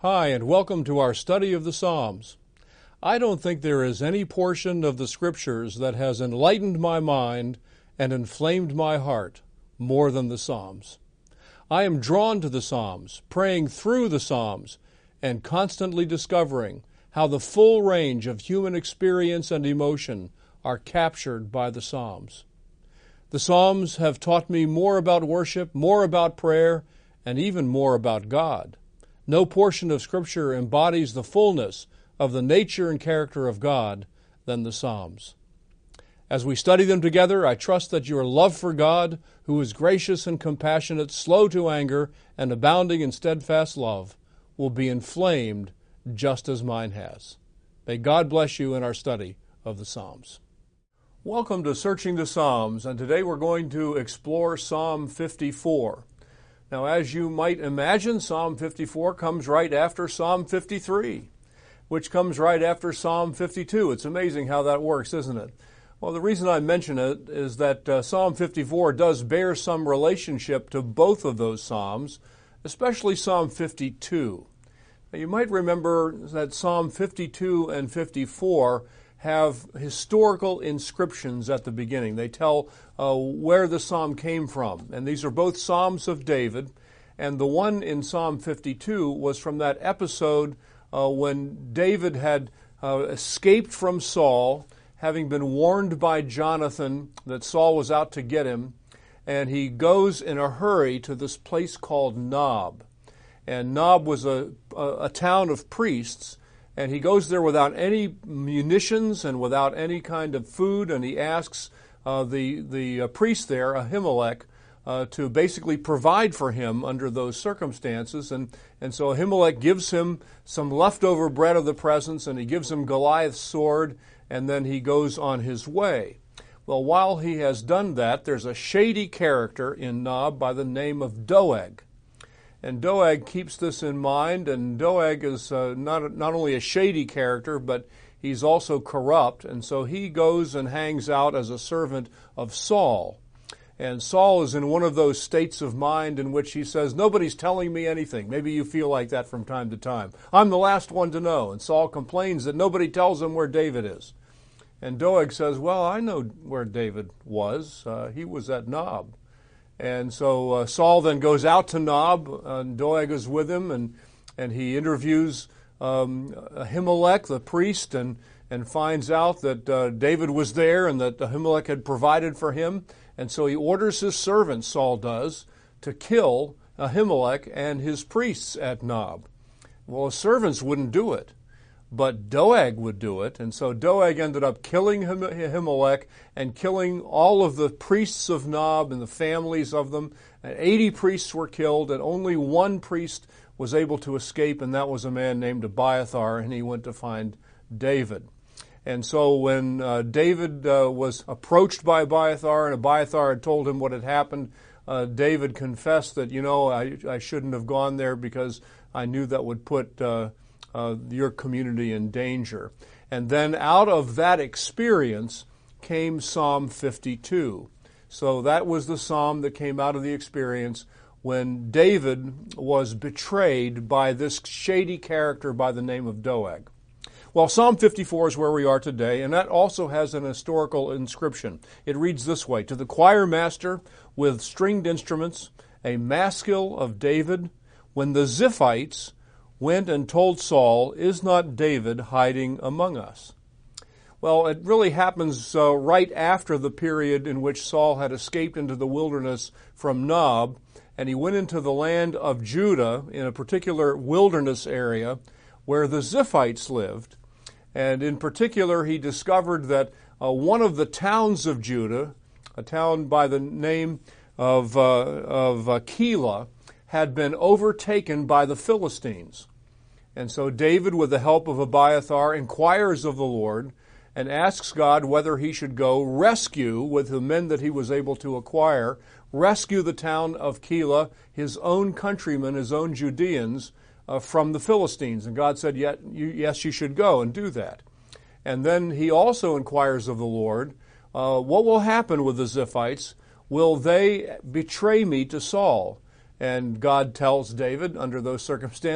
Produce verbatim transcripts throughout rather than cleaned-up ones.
Hi, and welcome to our study of the Psalms. I don't think there is any portion of the Scriptures that has enlightened my mind and inflamed my heart more than the Psalms. I am drawn to the Psalms, praying through the Psalms, and constantly discovering how the full range of human experience and emotion are captured by the Psalms. The Psalms have taught me more about worship, more about prayer, and even more about God. No portion of Scripture embodies the fullness of the nature and character of God than the Psalms. As we study them together, I trust that your love for God, who is gracious and compassionate, slow to anger, and abounding in steadfast love, will be inflamed just as mine has. May God bless you in our study of the Psalms. Welcome to Searching the Psalms, and today we're going to explore Psalm fifty-four. Now, as you might imagine, Psalm fifty-four comes right after Psalm fifty-three, which comes right after Psalm fifty-two. It's amazing how that works, isn't it? Well, the reason I mention it is that uh, Psalm fifty-four does bear some relationship to both of those Psalms, especially Psalm fifty-two. Now, you might remember that Psalm fifty-two and fifty-four have historical inscriptions at the beginning. They tell uh, where the psalm came from. And these are both Psalms of David. And the one in Psalm fifty-two was from that episode uh, when David had uh, escaped from Saul, having been warned by Jonathan that Saul was out to get him. And he goes in a hurry to this place called Nob. And Nob was a, a, a town of priests. And he goes there without any munitions and without any kind of food, and he asks uh, the the uh, priest there, Ahimelech, uh, to basically provide for him under those circumstances. And, and so Ahimelech gives him some leftover bread of the presence, and he gives him Goliath's sword, and then he goes on his way. Well, while he has done that, there's a shady character in Nob by the name of Doeg. And Doeg keeps this in mind, and Doeg is uh, not, not only a shady character, but he's also corrupt, and so he goes and hangs out as a servant of Saul. And Saul is in one of those states of mind in which he says, nobody's telling me anything. Maybe you feel like that from time to time. I'm the last one to know. And Saul complains that nobody tells him where David is. And Doeg says, well, I know where David was. Uh, he was at Nob. And so uh, Saul then goes out to Nob, and Doeg is with him, and, and he interviews um, Ahimelech, the priest, and, and finds out that uh, David was there and that Ahimelech had provided for him. And so he orders his servants, Saul does, to kill Ahimelech and his priests at Nob. Well, his servants wouldn't do it, but Doeg would do it. And so Doeg ended up killing Ahimelech and killing all of the priests of Nob and the families of them. And eighty priests were killed, and only one priest was able to escape, and that was a man named Abiathar, and he went to find David. And so when uh, David uh, was approached by Abiathar, and Abiathar had told him what had happened, uh, David confessed that, you know, I, I shouldn't have gone there because I knew that would put uh, Uh, your community in danger. And then out of that experience came Psalm fifty-two. So that was the psalm that came out of the experience when David was betrayed by this shady character by the name of Doeg. Well, Psalm fifty-four is where we are today, and that also has an historical inscription. It reads this way: to the choir master with stringed instruments, a maskil of David, when the Ziphites went and told Saul, is not David hiding among us? Well, it really happens uh, right after the period in which Saul had escaped into the wilderness from Nob, and he went into the land of Judah in a particular wilderness area where the Ziphites lived. And in particular, he discovered that uh, one of the towns of Judah, a town by the name of, uh, of uh, Keilah, had been overtaken by the Philistines. And so David, with the help of Abiathar, inquires of the Lord and asks God whether he should go rescue, with the men that he was able to acquire, rescue the town of Keilah, his own countrymen, his own Judeans, uh, from the Philistines. And God said, yes, you, yes, you should go and do that. And then he also inquires of the Lord, uh, what will happen with the Ziphites? Will they betray me to Saul? And God tells David, under those circumstances,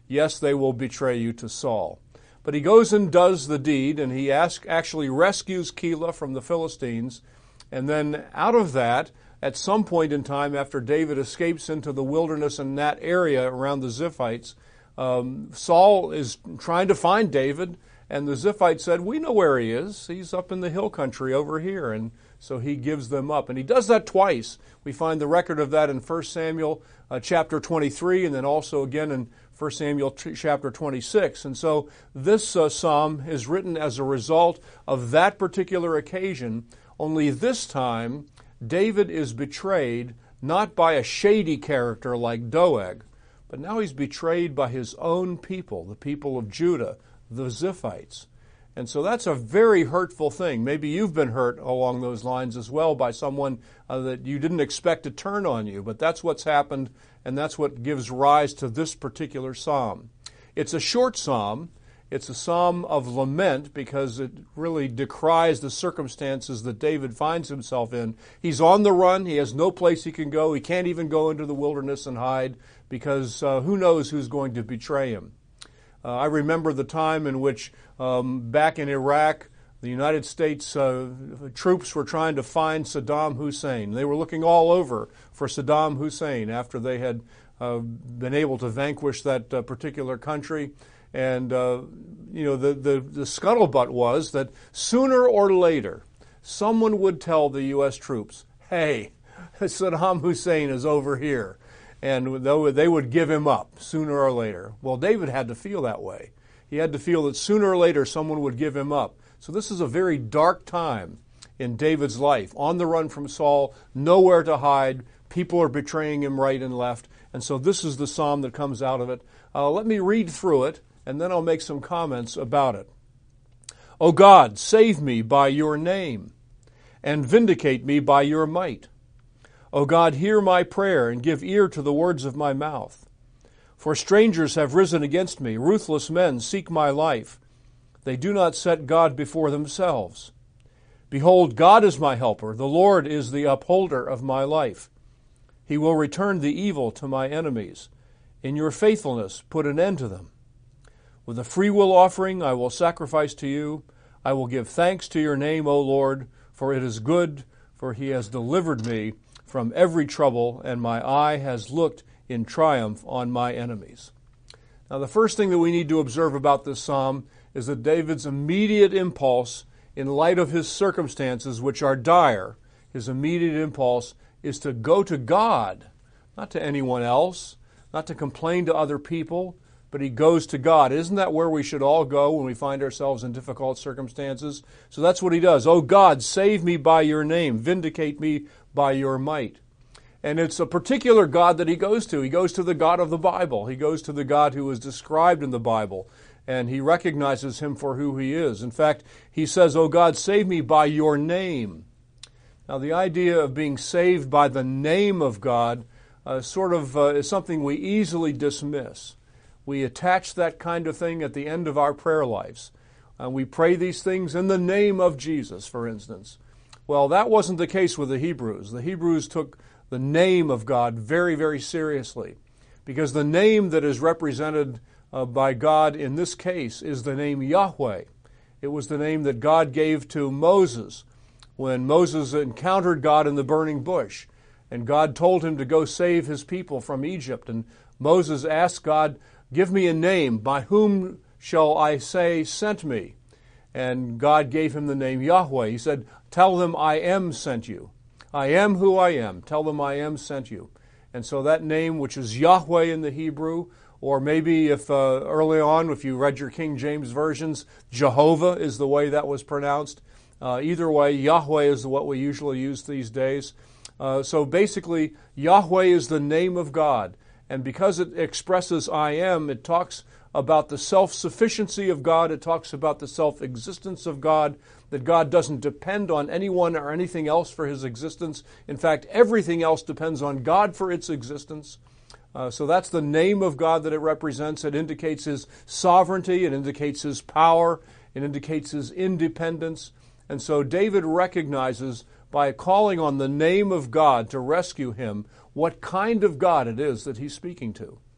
Yes, they will betray you to Saul. But he goes and does the deed, and he ask, actually rescues Keilah from the Philistines. And then out of that, at some point in time after David escapes into the wilderness in that area around the Ziphites, um, Saul is trying to find David, and the Ziphites said, we know where he is. He's up in the hill country over here. And so he gives them up. And he does that twice. We find the record of that in First Samuel uh, chapter twenty-three, and then also again in First Samuel t- chapter twenty-six. And so this uh, psalm is written as a result of that particular occasion, only this time David is betrayed not by a shady character like Doeg, but now he's betrayed by his own people, the people of Judah, the Ziphites. And so that's a very hurtful thing. Maybe you've been hurt along those lines as well by someone uh, that you didn't expect to turn on you, but that's what's happened, and that's what gives rise to this particular psalm. It's a short psalm. It's a psalm of lament because it really decries the circumstances that David finds himself in. He's on the run. He has no place he can go. He can't even go into the wilderness and hide because uh, who knows who's going to betray him. Uh, I remember the time in which um, back in Iraq, the United States uh, troops were trying to find Saddam Hussein. They were looking all over for Saddam Hussein after they had uh, been able to vanquish that uh, particular country. And, uh, you know, the, the, the scuttlebutt was that sooner or later, someone would tell the U S troops, hey, Saddam Hussein is over here. And they would give him up sooner or later. Well, David had to feel that way. He had to feel that sooner or later someone would give him up. So this is a very dark time in David's life. On the run from Saul, nowhere to hide. People are betraying him right and left. And so this is the psalm that comes out of it. Uh, let me read through it, and then I'll make some comments about it. O God, save me by your name, and vindicate me by your might. O God, hear my prayer and give ear to the words of my mouth. For strangers have risen against me. Ruthless men seek my life. They do not set God before themselves. Behold, God is my helper. The Lord is the upholder of my life. He will return the evil to my enemies. In your faithfulness, put an end to them. With a freewill offering, I will sacrifice to you. I will give thanks to your name, O Lord, for it is good, for he has delivered me from every trouble, and my eye has looked in triumph on my enemies. Now, the first thing that we need to observe about this psalm is that David's immediate impulse, in light of his circumstances, which are dire, his immediate impulse is to go to God, not to anyone else, not to complain to other people, but he goes to God. Isn't that where we should all go when we find ourselves in difficult circumstances? So that's what he does. Oh God, save me by your name. Vindicate me by your might. And it's a particular God that he goes to. He goes to the God of the Bible. He goes to the God who is described in the Bible. And he recognizes him for who he is. In fact, he says, oh God, save me by your name. Now, the idea of being saved by the name of God uh, sort of uh, is something we easily dismiss. We attach that kind of thing at the end of our prayer lives. Uh, we pray these things in the name of Jesus, for instance. Well, that wasn't the case with the Hebrews. The Hebrews took the name of God very, very seriously, because the name that is represented uh, by God in this case is the name Yahweh. It was the name that God gave to Moses when Moses encountered God in the burning bush, and God told him to go save his people from Egypt. And Moses asked God, give me a name. By whom shall I say sent me? And God gave him the name Yahweh. He said, tell them I am sent you. I am who I am. Tell them I am sent you. And so that name, which is Yahweh in the Hebrew, or maybe if uh, early on, if you read your King James versions, Jehovah is the way that was pronounced. Uh, either way, Yahweh is what we usually use these days. Uh, so basically, Yahweh is the name of God. And because it expresses I am, it talks about the self-sufficiency of God. It talks about the self-existence of God, that God doesn't depend on anyone or anything else for his existence. In fact, everything else depends on God for its existence. Uh, so that's the name of God that it represents. It indicates his sovereignty. It indicates his power. It indicates his independence. And so David recognizes by calling on the name of God to rescue him what kind of God it is that he's speaking to.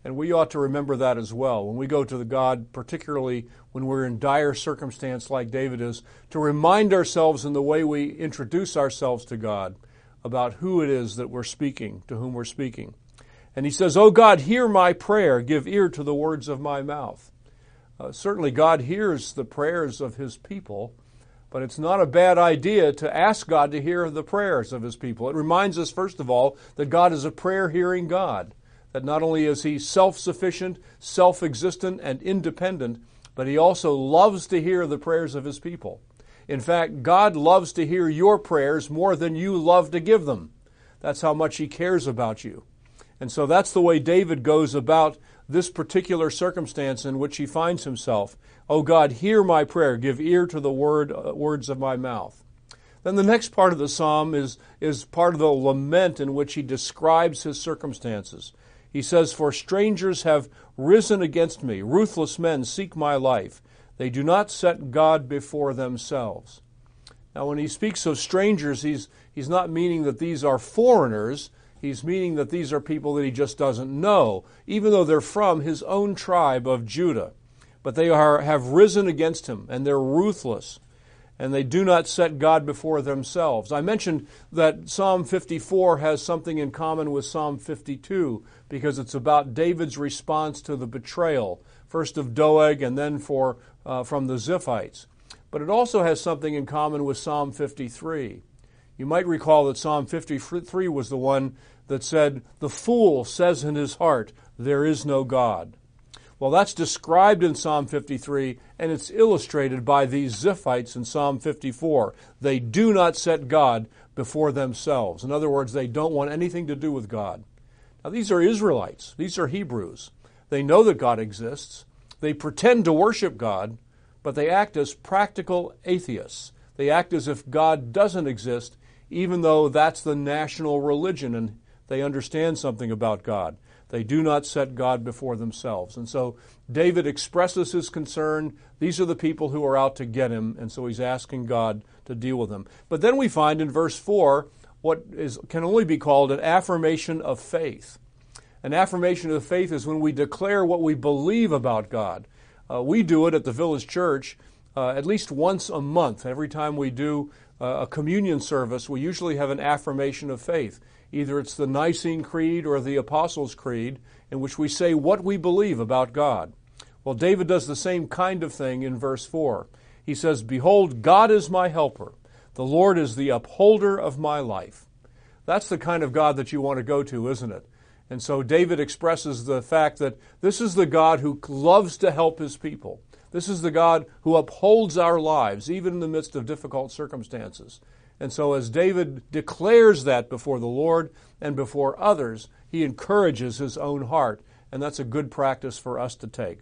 And we ought to remember that as well when we go to the God, particularly when we're in dire circumstance like David is, to remind ourselves in the way we introduce ourselves to God about who it is that we're speaking, to whom we're speaking. And he says, "O God, hear my prayer, give ear to the words of my mouth." Uh, certainly God hears the prayers of his people, but it's not a bad idea to ask God to hear the prayers of his people. It reminds us, first of all, that God is a prayer-hearing God. That not only is he self-sufficient, self-existent, and independent, but he also loves to hear the prayers of his people. In fact, God loves to hear your prayers more than you love to give them. That's how much he cares about you. And so that's the way David goes about this particular circumstance in which he finds himself. "O God, hear my prayer, give ear to the word, uh, words of my mouth." Then the next part of the psalm is, is part of the lament in which he describes his circumstances. He says, "For strangers have risen against me. Ruthless men seek my life. They do not set God before themselves." Now, when he speaks of strangers, he's, he's not meaning that these are foreigners. He's meaning that these are people that he just doesn't know, even though they're from his own tribe of Judah. But they are, have risen against him, and they're ruthless. And they do not set God before themselves. I mentioned that Psalm fifty-four has something in common with Psalm fifty-two because it's about David's response to the betrayal, first of Doeg and then for uh, from the Ziphites. But it also has something in common with Psalm fifty-three. You might recall that Psalm fifty-three was the one that said, "The fool says in his heart, there is no God." Well, that's described in Psalm fifty-three, and it's illustrated by these Ziphites in Psalm fifty-four. They do not set God before themselves. In other words, they don't want anything to do with God. Now, these are Israelites. These are Hebrews. They know that God exists. They pretend to worship God, but they act as practical atheists. They act as if God doesn't exist, even though that's the national religion and they understand something about God. They do not set God before themselves. And so David expresses his concern. These are the people who are out to get him, and so he's asking God to deal with them. But then we find in verse four what is can only be called an affirmation of faith. An affirmation of faith is when we declare what we believe about God. Uh, we do it at the Village Church uh, at least once a month. Every time we do uh, a communion service, we usually have an affirmation of faith. Either it's the Nicene Creed or the Apostles' Creed, in which we say what we believe about God. Well, David does the same kind of thing in verse four. He says, "Behold, God is my helper. The Lord is the upholder of my life." That's the kind of God that you want to go to, isn't it? And so David expresses the fact that this is the God who loves to help his people. This is the God who upholds our lives, even in the midst of difficult circumstances. And so as David declares that before the Lord and before others, he encourages his own heart, and that's a good practice for us to take.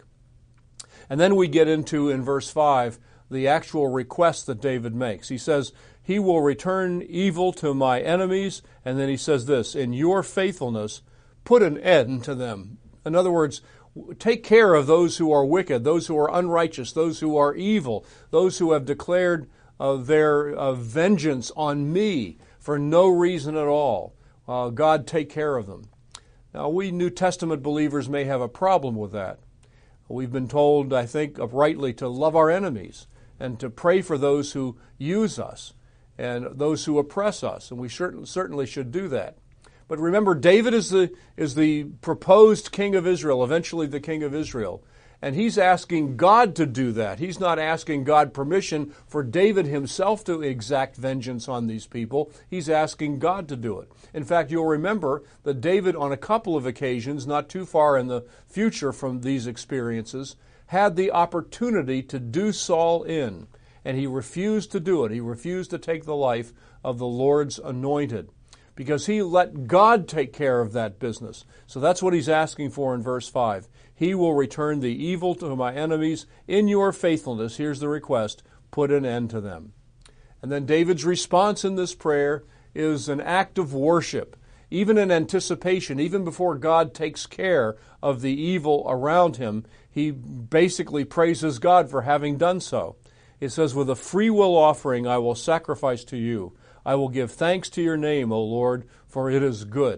And then we get into, in verse five, the actual request that David makes. He says, "He will return evil to my enemies," and then he says this, "In your faithfulness, put an end to them." In other words, take care of those who are wicked, those who are unrighteous, those who are evil, those who have declared of their uh, vengeance on me for no reason at all. Uh, God, take care of them. Now, we New Testament believers may have a problem with that. We've been told, I think, rightly, to love our enemies and to pray for those who use us and those who oppress us, and we certainly should do that. But remember, David is the, is the proposed king of Israel, eventually the king of Israel. And he's asking God to do that. He's not asking God permission for David himself to exact vengeance on these people. He's asking God to do it. In fact, you'll remember that David, on a couple of occasions, not too far in the future from these experiences, had the opportunity to do Saul in. And he refused to do it. He refused to take the life of the Lord's anointed, because he let God take care of that business. So that's what he's asking for in verse five. He will return the evil to my enemies. In your faithfulness, here's the request, put an end to them. And then David's response in this prayer is an act of worship, even in anticipation, even before God takes care of the evil around him. He basically praises God for having done so. It says, "With a free will offering I will sacrifice to you. I will give thanks to your name, O Lord, for it is good."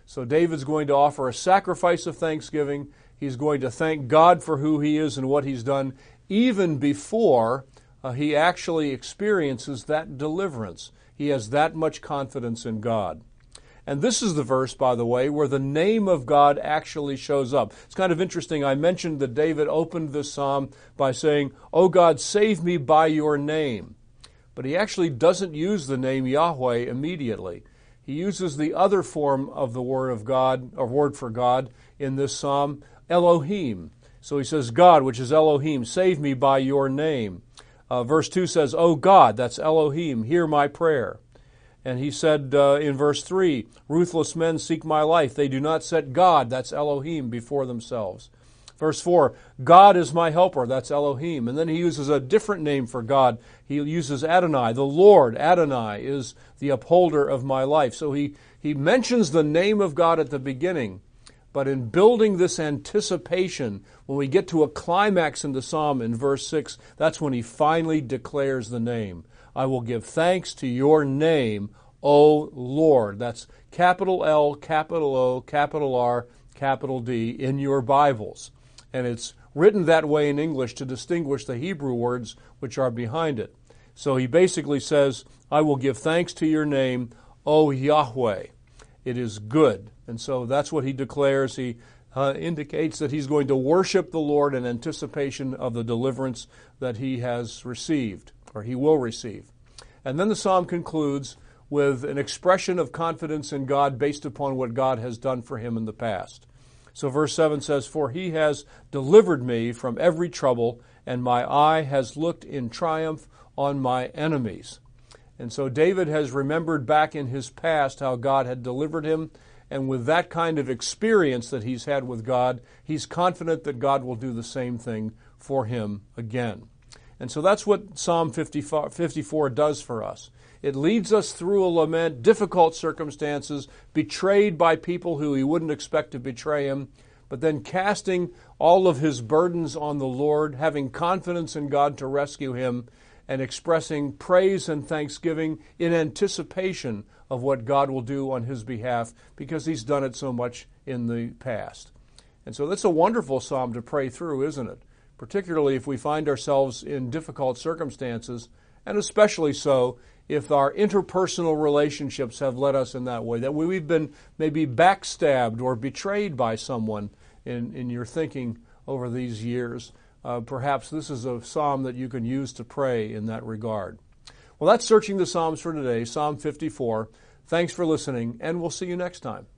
So David's going to offer a sacrifice of thanksgiving. He's going to thank God for who he is and what he's done, even before uh, he actually experiences that deliverance. He has that much confidence in God. And this is the verse, by the way, where the name of God actually shows up. It's kind of interesting. I mentioned that David opened this psalm by saying, "O God, save me by your name." But he actually doesn't use the name Yahweh immediately. He uses the other form of the word of God, or word for God, in this psalm, Elohim. So he says, "God," which is Elohim, "save me by your name." Uh, verse two says, "O God," that's Elohim, "hear my prayer." And he said uh, in verse three, "Ruthless men seek my life. They do not set God," that's Elohim, "before themselves." Verse four, "God is my helper," that's Elohim. And then he uses a different name for God. He uses Adonai. The Lord, Adonai, is the upholder of my life. So he, he mentions the name of God at the beginning. But in building this anticipation, when we get to a climax in the psalm in verse six, that's when he finally declares the name. "I will give thanks to your name, O Lord." That's capital L, capital O, capital R, capital D in your Bibles. And it's written that way in English to distinguish the Hebrew words which are behind it. So he basically says, "I will give thanks to your name, O Yahweh. It is good." And so that's what he declares. He uh, indicates that he's going to worship the Lord in anticipation of the deliverance that he has received, or he will receive. And then the psalm concludes with an expression of confidence in God based upon what God has done for him in the past. So verse seven says, "For he has delivered me from every trouble, and my eye has looked in triumph on my enemies." And so David has remembered back in his past how God had delivered him, and with that kind of experience that he's had with God, he's confident that God will do the same thing for him again. And so that's what Psalm fifty-four does for us. It leads us through a lament, difficult circumstances, betrayed by people who he wouldn't expect to betray him, but then casting all of his burdens on the Lord, having confidence in God to rescue him, and expressing praise and thanksgiving in anticipation of what God will do on his behalf, because he's done it so much in the past. And so that's a wonderful psalm to pray through, isn't it? Particularly if we find ourselves in difficult circumstances, and especially so if our interpersonal relationships have led us in that way, that we've been maybe backstabbed or betrayed by someone in, in your thinking over these years. Uh, perhaps this is a psalm that you can use to pray in that regard. Well, that's Searching the Psalms for today, Psalm fifty-four. Thanks for listening, and we'll see you next time.